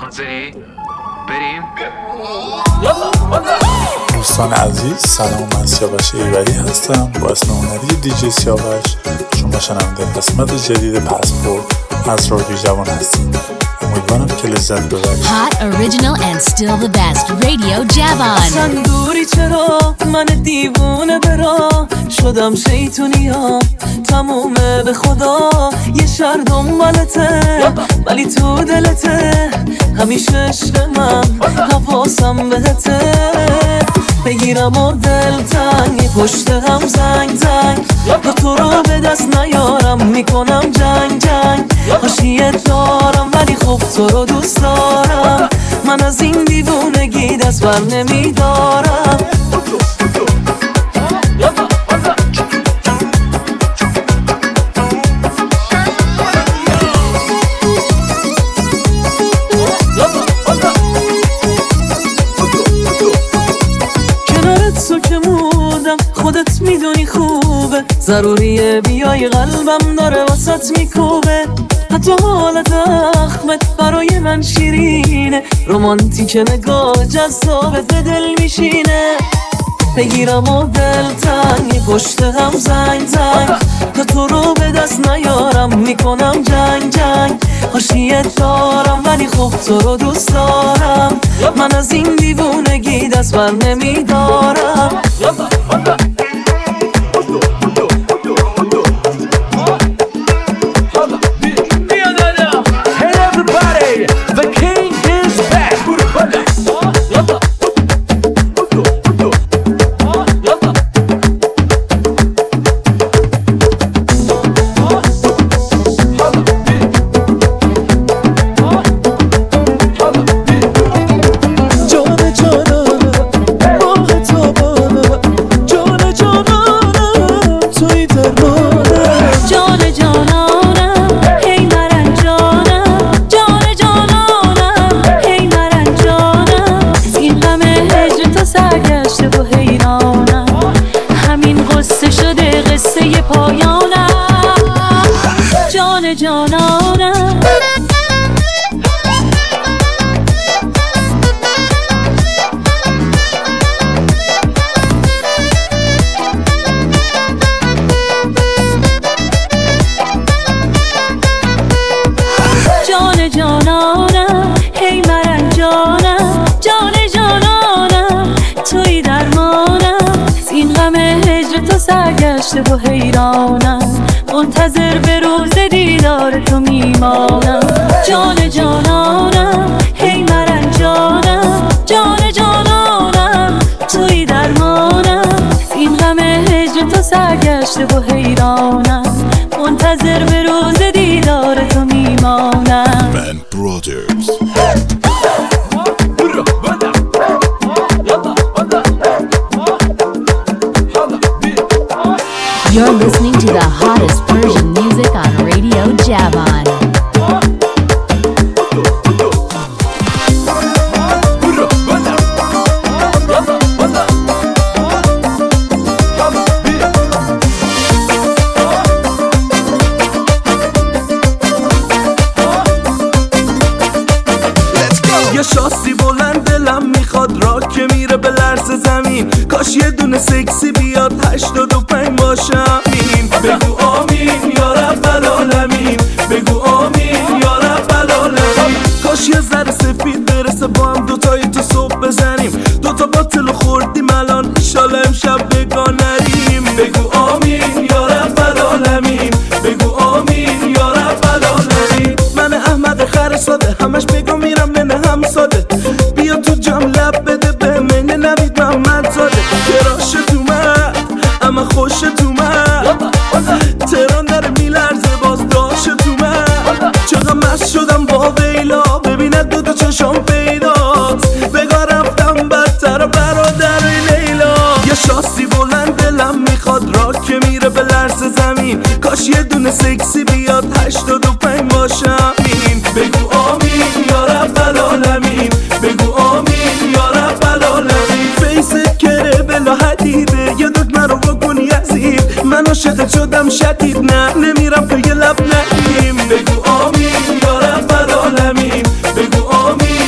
حاضری؟ بریم؟ دوستان عزیز سلام، من سیاوش ایوری هستم با اسم هنری دیجی سیاوش. شما شنونده قسمت جدید پسپورت از رادیو جوان هستید. امیدوارم که لذت ببرید. Hot, original and still the best Radio Javon. اصلا دوری چرا من دیوونه برا شدم شیطونیا تمومه به خدا یه شهر دنبالته ولی تو دلته همیشه عشق من حواسم بهته بگیرم و دل تنگی پشت هم زنگ تا تو رو به دست نیارم میکنم جنگ حاشیت دارم ولی خوب تو رو دوست دارم من از این دیوونگی دست بر نمیدارم کنارت تو که موندم خودت میدونی خوبه ضروریه بیای قلبم داره واسط میکوبه حتی حالت اخمت برای من شیرینه رومانتیک نگاه جذابت به دل میشینه بگیرم و دل تنگی پشت هم زنگ تا تو رو به دست نیارم میکنم جنگ حاشیت دارم ولی خوب تو رو دوست دارم من از این دیوونگی دست بر نمیدارم سرگشته و حیرانم منتظر به روز دیدار تو میمانم جان جانانم هی مرنجانم جان جانانم توی درمانم این غم هجر تو سرگشته و حیرانم منتظر به روز دیدار تو میمانم من برادرز You're listening to the hottest Persian music on Radio Javon. یه شاسی بلند دلم میخواد را که میره به لرز زمین کاش یه دونه سکسی بیاد 85 باشم بگو آمین یا رب العالمین بگو آمین یا رب العالمین کاش یه ذره سفید برسه با هم دوتایی تو صبح بزنیم دوتا باطل خوردیم الان ایشالا امشب بگاه نریم بگو آمین یا رب العالمین بگو آمین یا رب العالمین من احمد خر ساده همش بگو میرم نه هم ساده بیا تو جام لب بده به من نوید محمد زاده گراشت اومد اما خوشت اومد تهران داره میلرزه باز داشت اومد چقدر مست شدم با ویلا ببیند دو چشام پیداست بگاه رفتم بدتر برادر لیلا یه شاسی بلند دلم میخواد را که میره به لرز زمین کاش یه دونه سکسی بیاد 85 باشم بگو آمین یا رب العالمین بگو آمین یا رب العالمین فیست کره بلا حدیده یه دکمه رو بکنی عزیز من عاشقت شدم شدید نه نمیرم تو یه لب نگیم بگو آمین یا رب العالمین بگو آمین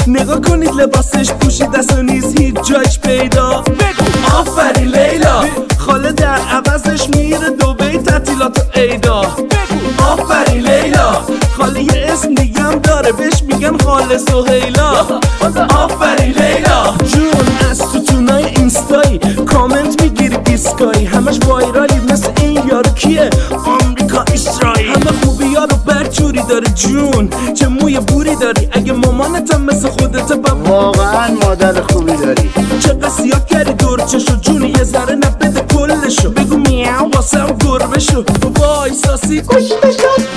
نگاه کنید لباسش پوشیده است و نیست هیچ جایش پیدا. آفرین لیلا، خاله در عوضش میره دبی تعطیلات و عیدا. آفرین لیلا، خاله یه اسم دیگه هم داره بهش میگن خاله سهیلا. آفرین لیلا جون، از تو تونای اینستایی کامنت میگیری دیسکایی، همش وایرالی مثل این یارو کیه آمریکا اسرائیل. همه خوبی یارو برچوری داره جون، چه موی بوری داری، اگه مامانتم مثل خودت واقعا مادر خوبی داری. چقدر سیاه کردی دور چشو جون، یه ذره نبده کلشو، بگو میاو واسه هم گربه شو. وای ساسی کشته شد.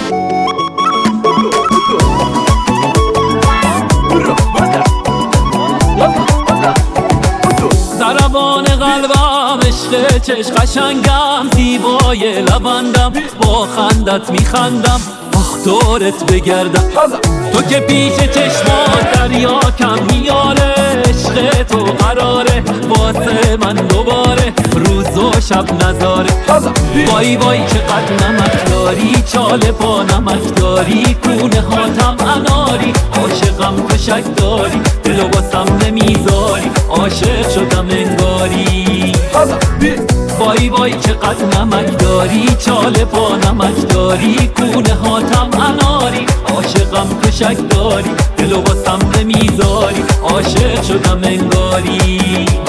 ضربان قلبم عشق چشم قشنگم، زیبای لبندم با خندت میخندم، آخ دورت بگردم. تو که پیش چشمات دریا کم میاره، عشق تو قراره واسه من دوباره روز و شب نذاره. وای وای چقدر نمک داری، چاله پا نمک داری، کونه هاتم اناری، عاشقم کشک داری، دلو باسم نمیذاری، عاشق شدم انگاری. وای وای چقدر نمک داری، چاله پا نمک داری، کونه هاتم اناری، عاشقم کشک داری، دلو باسم نمیذاری، عاشق شدم انگاری.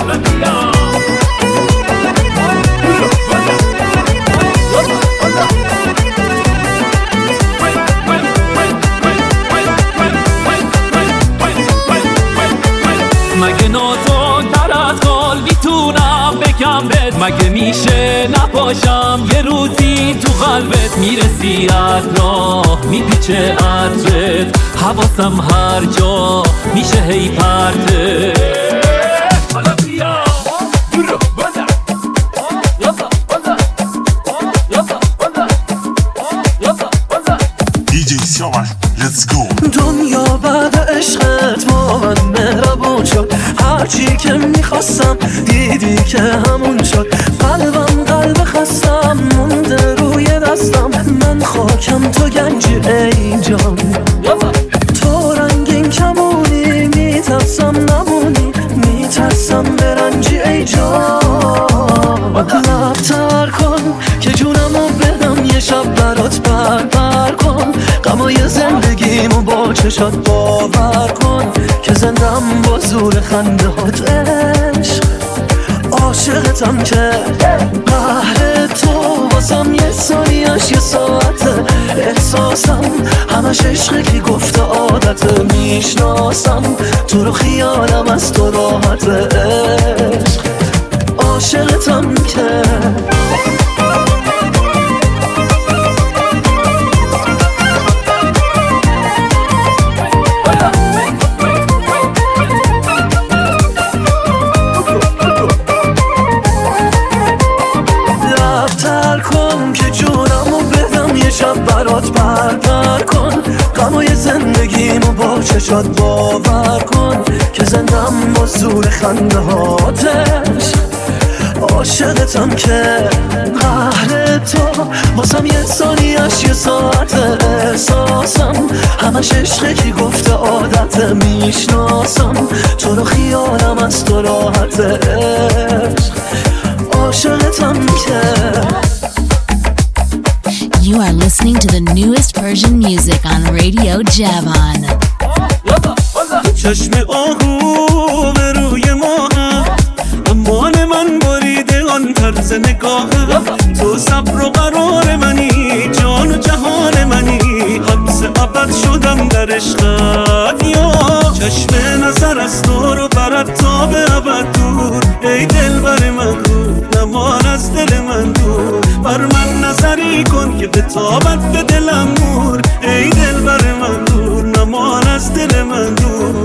مگه نازک‌تر از قول میتونم بگم بهت، مگه میشه نباشم یه روزی تو قلبت، میرسی از راه میپیچه عطرت، حواسم هر جا میشه هی پرته. حالا بیا برو بازم دیجی سیاوش let's go. دنیا بعد عشقت با من مهربون شد، هرچی که میخواستم دیدی که همون شد. قلبم قلب خستم مونده روی دستم، من خاکم تو گنجی ای جان. تو رنگین کمونی میترسم نمونی، میترسم برنجی ای جان. لبتر کن که جونمو بدم یه شب برات بر کن، غمای زندگیمو با چشات باور کن، که زندم با زور خندهات عشق. عاشقتم که قهر تو واسم یه ثانیه‌اش یه ساعته، احساسم همش عشقه که گفته عادته، میشناسم تو رو خیالم از تو راحته عشق. عاشقتم که برات بر کن، غمای زندگیمو با چشات باور کن، که زندم با زور خنده هاتش. عاشقتم که قهر تو واسم یه ثانیه‌اش یه ساعت، احساسم همش عشقه که گفته عادت، میشناسم تو رو خیالم از تو راحت عشق. عاشقتم که You are listening to the newest Persian music on Radio Javan. چشم آهو به روی ماه، امان من بریده آن طرز نگاه. تو صبر و قرار منی، جان و جهان منی، حبس ابد شدم در عشقت. یا چشم نظر از تو رو برد تا به ابد دور، ای دل بر من رو نمان از دل من دور. بر من نظری کن که به تابت به دلم نور، ای دل بر من دور نمان از دل من دور.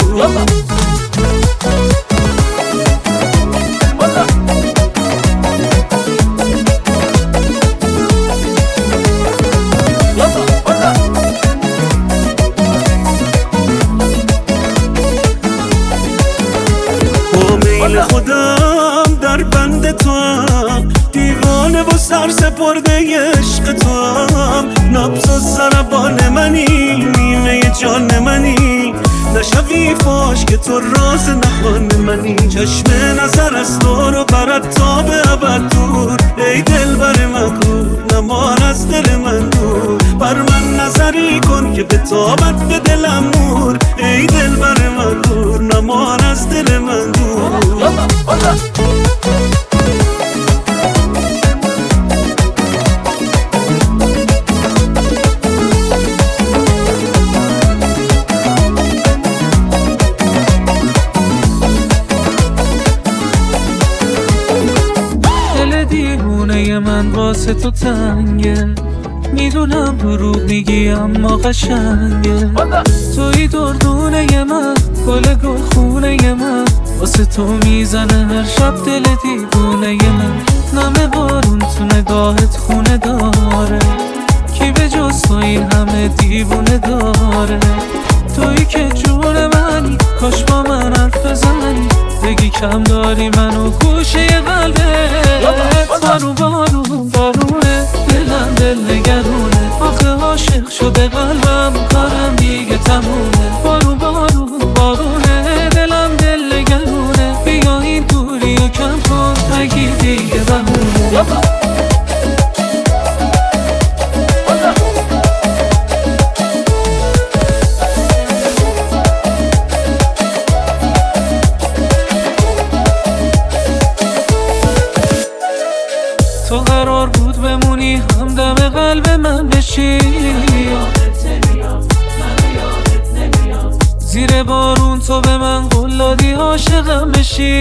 خودم در بند تو هم، دیوانه و سر سپرده عشق تو هم، نبض و ضربان منی، نیمه جان منی، نشوی فاش که تو راز نهان منی. چشم نظر از تو رو برد تا به ابد دور. ای دل بر من کور نمان از دل من دور. بر من نظری کن که به تابت به دلم نور. ای دل بر من کور نمان از دل من دور. من واسه تو تنگه، میدونم دروغ میگی اما قشنگه. توی دردونه من، گل خونه من، واسه تو میزنه هر شب دل دیوونه من. نم بارون تو نگاهت خونه داره، کی به جز تو این همه دیوونه داره. توی که جون منی، کاش با من حرف بزنی، بگی کم داری منو گوشه قلبت. بارون بارون بارونه، دلم دل نگرونه، آخه عاشق شده قلبم، کارم دیگه تمومه. بارون بارون بارونه، دلم دل نگرونه، بیا این دوری و کم کن، نگی دیگه بهونه. تو قرار بود بمونی همدم قلب من بشی، زیر بارون تو به من قول دادی عاشقم بشی.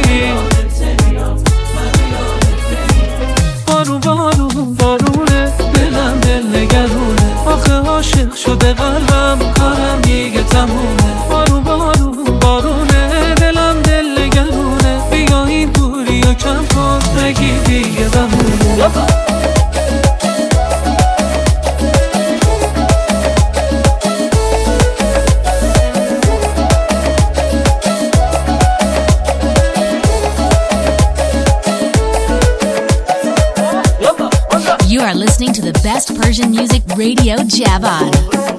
بارون بارون بارونه، دلم دل نگرونه، آخه عاشق شده قلبم، کارم دیگه تمومه. بارون بارون بارونه، دلم دل نگرونه، بیا این دوری و کم کن، نگی دیگه بمونه. You are listening to the best Persian music, Radio Javan.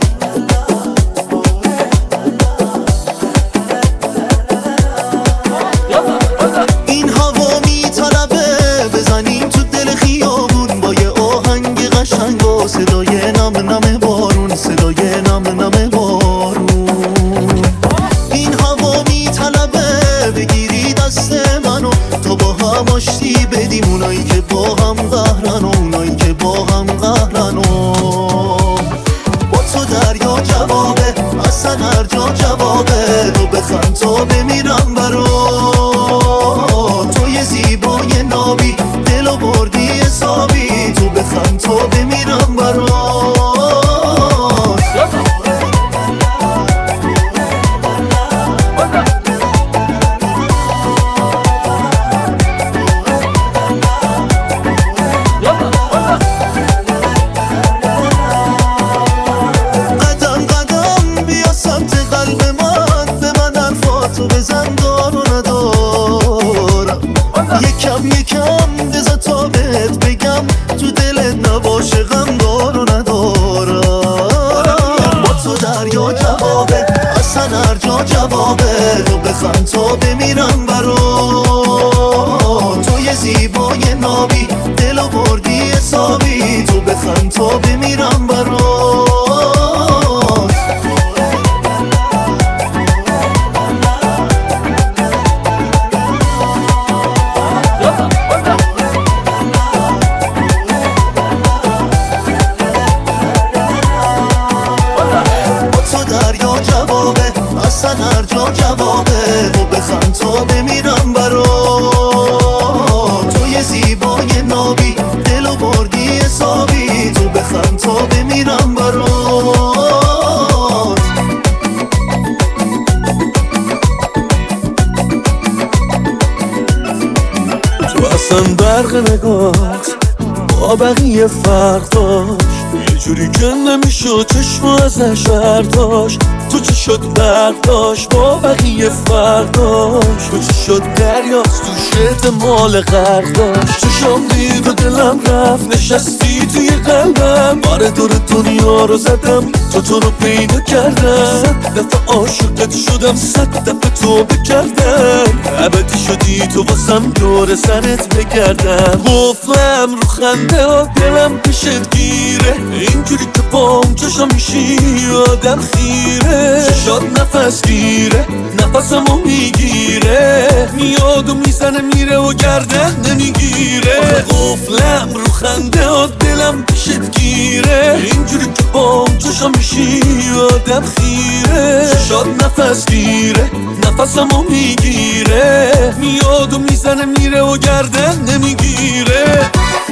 این هوا میطلبه بزنیم تو دل خیابون، با یه آهنگ قشنگ و صدای نم نم بارون، صدای نم نم بارون. این هوا میطلبه بگیری دست منو، تا با هم آشتی بدیم اونایی که با هم قهرن و اونایی که با هم قهرن. با تو دریا جوابه، اصلا هر جا جوابه، تو بخند تا بمیرم برات. تو یه زیبای نابی، دلو بردی حسابی، تو بخند تا بمیرم برات. یکم بذار تا بهت بگم، تو دلت نباشه غم دار و ندارم. با تو دریا جوابه، اصلا هر جا جوابه، تو بخند تا بمیرم برات. تو یه زیبای نابی، دلو بردی حسابی، تو بخند تا بمیرم برات. هر جا جوابه، تو بخند تا بمیرم برات. تو یه زیبای نابی، دلو بردی حسابی، تو بخند تا بمیرم برات. تو اصلا برق نگات با بقیه فرق داشت، یه جوری که نمیشد چشم ازش برداشت. تو چه شد برداشت با بقیه فرداشت. تو چه شد دریاست تو شد مال غرق داشت. چشم دید و دلم رفت نشستی توی قلبم. آره دور دنیا رو زدم تو رو پیدا کردم. 100 دفعه عاشقت شدم 100 دفعه توبه کردم. ابدی شدی تو واسم دور سرت بگردم. قفلم رو خنده و دلم پیشت گیره. اینجوری که بام چشم میشی آدم خیره. چشات نفس گیره نفسمو میگیره. میاد و میزنه میره و گردن نمیگیره. قفلم رو خنده و دلم پیشت گیره. اینجوری که بام چشم میشی آدم خیره. چشات نفس گیره نفسمو میگیره. میاد و میزنه میره و گردن نمیگیره.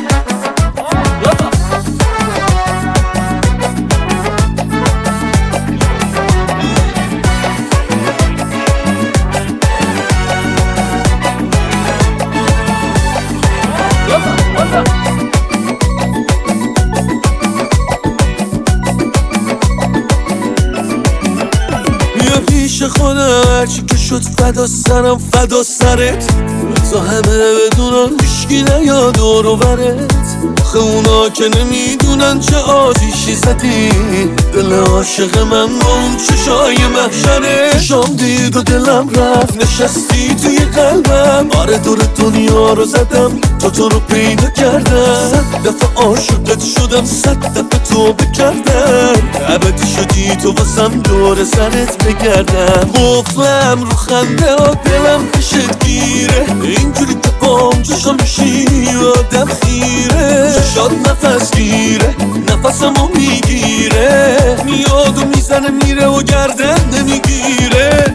خودم هرچی که شد فدا سرم فدا سرت. تا همه بدونن هیشکی نیاد دور و برت. آخه اونا که نمیدونن چه آتیشی زدی. دل عاشق من با اون چشای محشره. چشام دید و دلم رفت نشستی توی قلبم. آره دور دنیا رو زدم تو رو پیدا کردم. 100 دفعه عاشقت شدم 100 دفعه توبه کردم. ابدی شدی تو واسم دور سرت بگردم. قفلم رو خنده و دلم پیشت گیره. اینجوری که بام چشم میشی آدم خیره. چشات نفس گیره نفسمو میگیره. میاد و میزنه میره و گردن نمیگیره.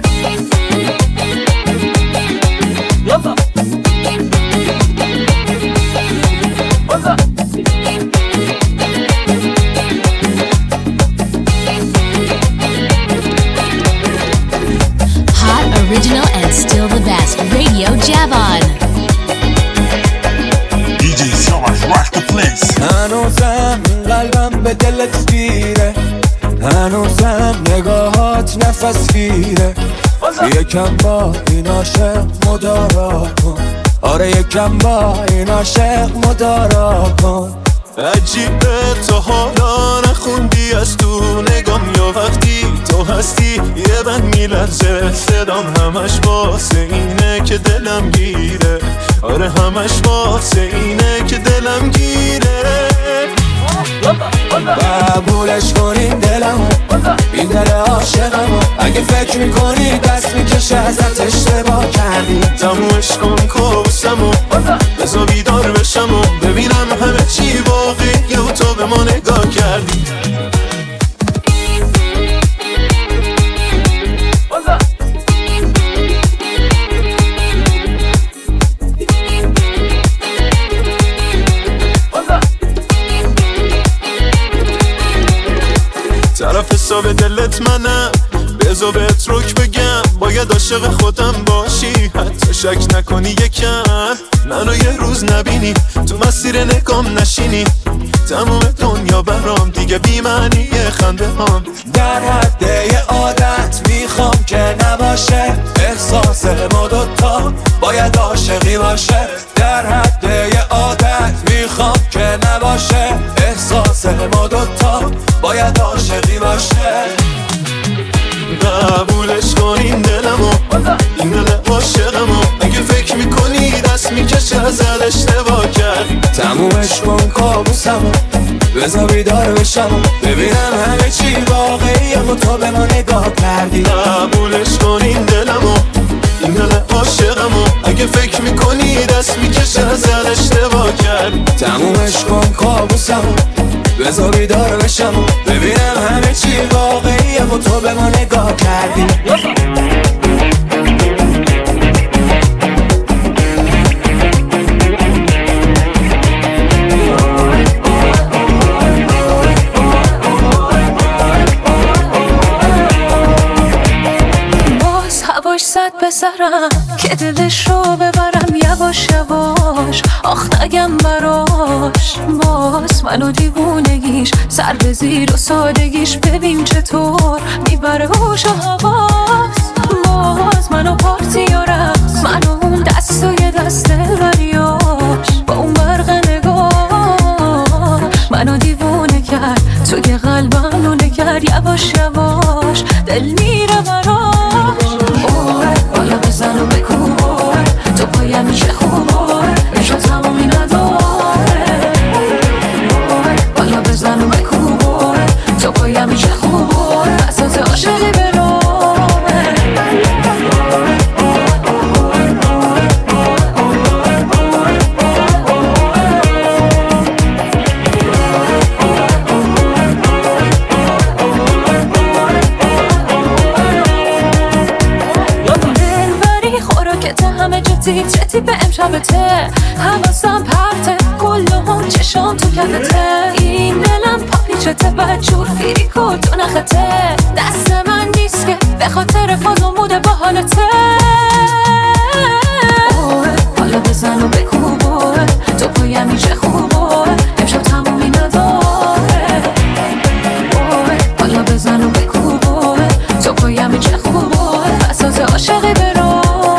Hot, original, and still the best. Radio Javon. DJ Siavash, rock the place. هنوزم قلبم به دلت گیره. هنوزم نگاهات نفس گیره. یکم با این عاشق مدارا کن. آره یکم با این عاشق مدارا کن. عجیبه تو حالا نخوندی از تو نگام. یا وقتی تو هستی یه بند میلرزه صدام. همش واسه اینه که دلم گیره. آره همش واسه اینه که دلم گیره. قبولش کنین دلمو این دل عاشقمو. اگه فکر میکنی دست میکشه ازت اشتباه کردی. تمومش کن کابوسمو بذار بیدار بشم و ببینم همه چی واقعیه و تو به ما نگاه کردی. طرف حساب دلت منم بذار بهت رک بگم. باید عاشق خودم باشی حتی شک نکنی یکم. منو یه روز نبینی تو مسیر نگام نشینی. تموم دنیا برام دیگه بی معنیه خنده هام. در حد یه عادت میخوام که نباشه. احساس ما دوتا باید عاشقی باشه. در حد یه عادت میخوام که نباشه. احساس ما دوتا باید عاشقی باشه. قبولش کن این دلمو این دل عاشقمو. اگه فکر میکنی دست میکشه ازت اشتباه کردی. تمومش کن کابوسمو بذار بیدار بشم و ببینم همه چی واقعیه و تو به ما نگاه کردی. قبولش کن این دلمو این دل عاشقمو. اگه فکر میکنی دست میکشه ازت اشتباه کردی. تمومش کن کابوسمو بذار بیدار بشم و ببینم همه چی واقعیه و تو به ما نگاه کردی. پسرم که دلش رو ببرم یواش یواش. آخ نگم برا براش. باز منو دیوونگیش سر به زیر و سادگیش ببین چطور میبره هوش و حواس. باز منو پارتی و رقص، منو اون دستای دست وریاش با اون برق نگاه منو دیوونه کرد. توی قلبم رو نگر یواش یواش دل میره براش. بالا بزن و بکن تو پایم میشه خوبه میشه تمامی نداره. بالا بزن و بکن تو پایم میشه خوبه اساس عاشقی برامه. چه تیپ امشبته حواسم پرته کلهم چشام تو کفته. این دلم پاپیچته بدجور فیری کن تو نخته. دست من نیست که به خاطر فازم بوده با حالته. حالا بزن و بکوبه تو پایم میشه خوبه امشب تمومی نداره. حالا بزن و بکوبه تو پایم میشه خوبه اساس عاشقی برامه.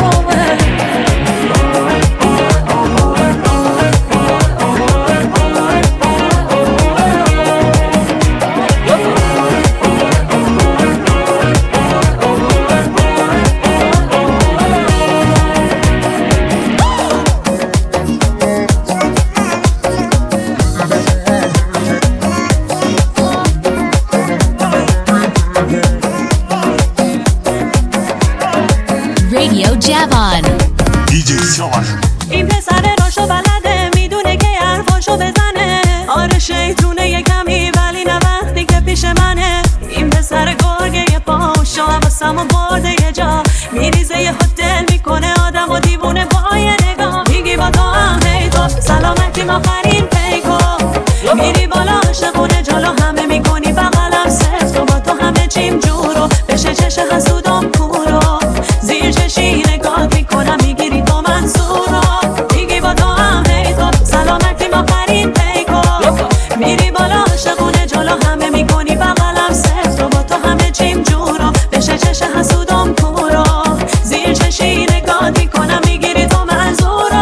Radio Javon. DJ سیاوش. این پسر راشو بلده میدونه که حرفاشو بزنه. آره شیطونه یه کمی ولی نه وقتی که پیش منه. این پسر گرگه یه پاشو حواسمو برده یه جا میریزه یه هتل میکنه آدم و دیوونه با یه نگاه. میگی با تو هم هی تو سلامتی آخرین پیکو میری بالا عاشقونه جلو همه میکنی بغلم سفت و با تو همه چیم جورو بشه چشه حسودم کورو زیر چشی نگاه میکنم میگیری تو منصورو. میگی با تو هم هی تو سلامتی آخرین پیکو میری بالا عاشقونه جلو همه میکنی بغلم سفت و با تو همه چیم جورو بشه چشه حسودم کورو زیر چشی نگاه میکنم میگیری تو منصورو.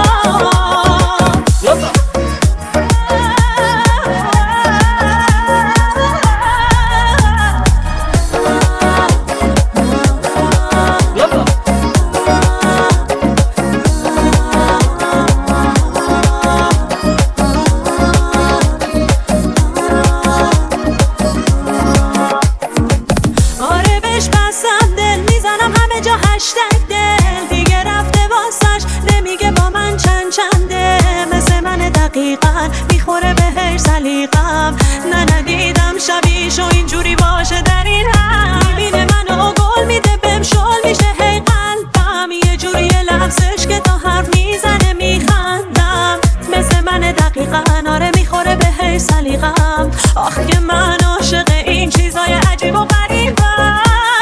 میخوره بهش سلیقم نه ندیدم شبیش و اینجوری باشه در این هم. میبینه منو گل میده بهم شل میشه هی قلبم یه جوری لحظش که تا حرف میزنه میخندم مثل من دقیقا. آره میخوره بهش سلیقم آخ که من عاشق این چیزای عجیب و غریبم.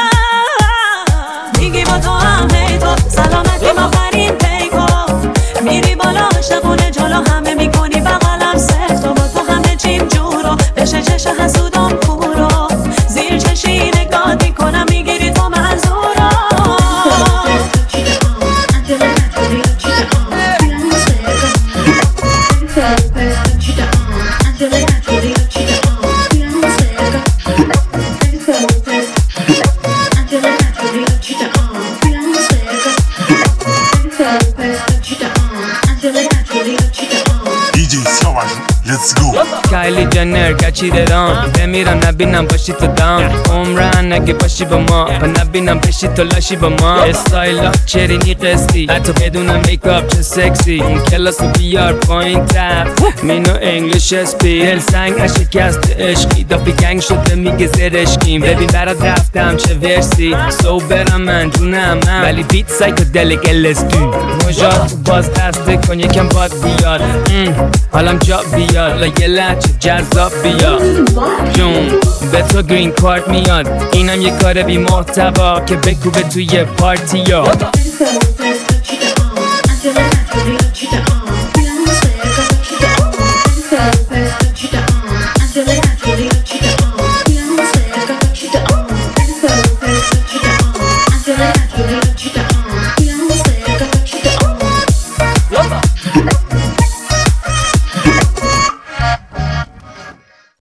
میگی با تو هم هی تو سلامتی آخرین پیکو میری بالا عاشقونه جلو همه میکنی بغلم سفت و با تو همه چیم جورو بشه چشه حسودم کورو زیر چشی نگاه میکنم میگیری تو منظورو. Let's go. کایلی جنر کچیده دام بمیرم نبینم باشی تو دام عمرن اگه باشی با ما و نبینم بشی تو لاشی با ما. استایل چرینی قسطی حتی بدون میکاپ چه سکسی. اون کلاس رو بیار پایین تر مینو انگلیش اسپی. دل سنگ نشکست عشقی دافی گنگ شده میگه زرشکیم. ببین برات رفتم چه ورسی سو برم من جونم من ولی بیت سایکودلیک LSD. مجاد باز دست کن یکم باد بیاد حالم جا بیاد لایه لچ جذاب بیاد جون به تو گرین کارت میاد. اینم یه کار بی محتوا که بکوبه توی پارتی ها. Chita, chita.